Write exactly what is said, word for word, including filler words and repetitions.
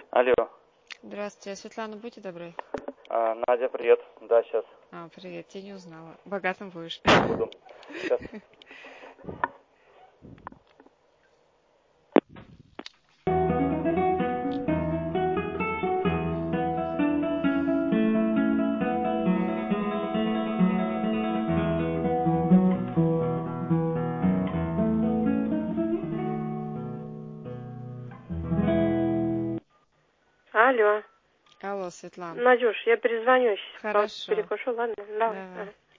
Алло. Здравствуйте, Светлана, будьте добры. А, Надя, привет. Да, сейчас А, привет, тебя не узнала. Богатым будешь. буду. Сейчас. Алло. Алло, Светлана. Надюш, я перезвоню сейчас. Хорошо. Перекушу, ладно? Давай. Давай. Ага.